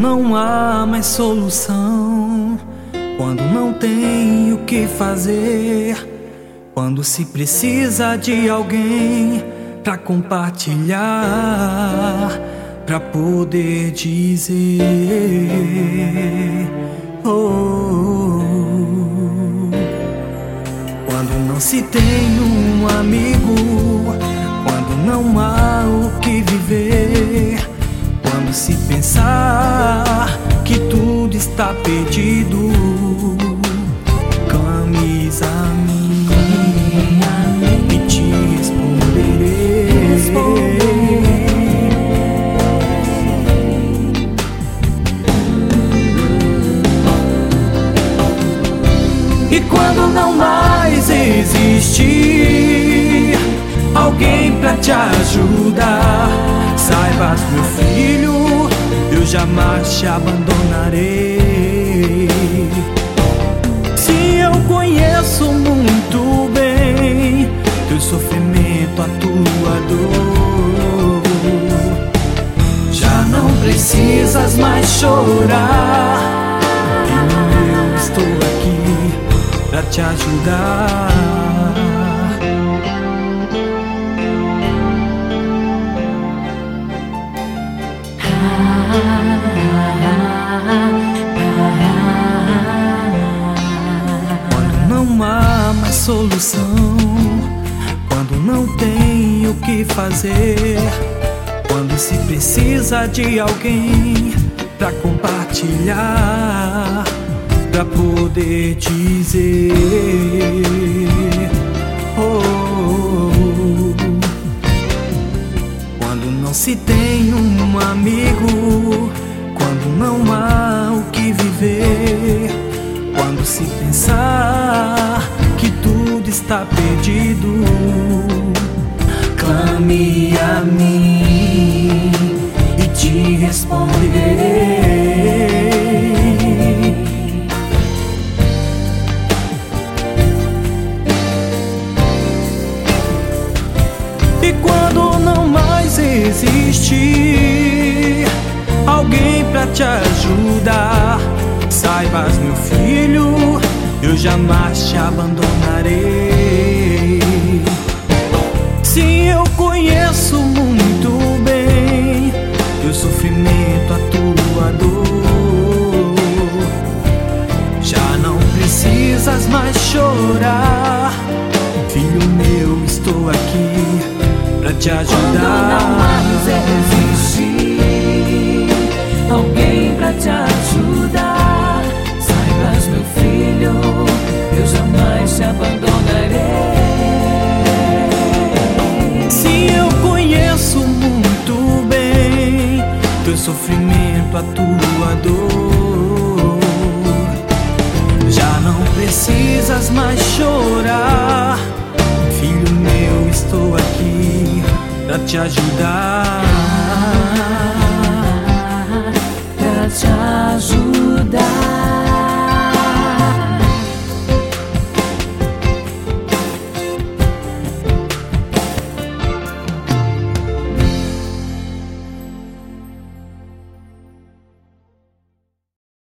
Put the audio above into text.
não há mais solução, quando não tem o que fazer, quando se precisa de alguém pra compartilhar, pra poder dizer quando não se tem um amigo, quando não há o que viver, quando se pensar que tudo está perdido, clames a mim e te responderei. E quando não mais existir alguém pra te ajudar, saibas, meu filho, eu jamais te abandonarei. Se eu conheço muito bem teu sofrimento, a tua dor, já não precisas mais chorar. Eu estou aqui pra te ajudar. Quando não há mais solução, quando não tem o que fazer, quando se precisa de alguém pra compartilhar, pra poder dizer quando não se tem um amigo, quando não há o que viver, quando se pensar que tudo está perdido, clame a mim e te responderei. E quando não mais existir alguém pra te ajudar, saibas, meu filho, eu jamais te abandonarei. Sim, eu conheço muito bem teu sofrimento, a tua dor, já não precisas mais chorar. Filho meu, estou aqui pra te ajudar. Quando não mais existir alguém pra te ajudar, saibas, meu filho, eu jamais te abandonarei. Sim, eu conheço muito bem teu sofrimento, a tua dor, já não precisas mais chorar. Filho meu, estou aqui pra te ajudar.